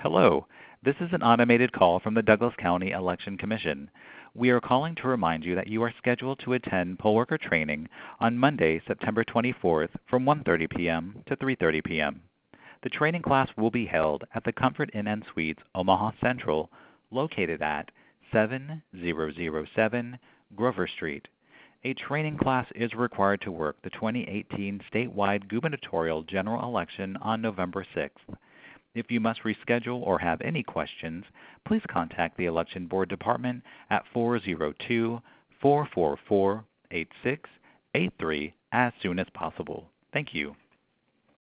Hello, this is an automated call from the Douglas County Election Commission. We are calling to remind you that you are scheduled to attend poll worker training on Monday, September 24th from 1:30 p.m. to 3:30 p.m. The training class will be held at the Comfort Inn and Suites, Omaha Central, located at 7007 Grover Street. A training class is required to work the 2018 statewide gubernatorial general election on November 6th. If you must reschedule or have any questions, please contact the Election Board Department at 402-444-8683 as soon as possible. Thank you.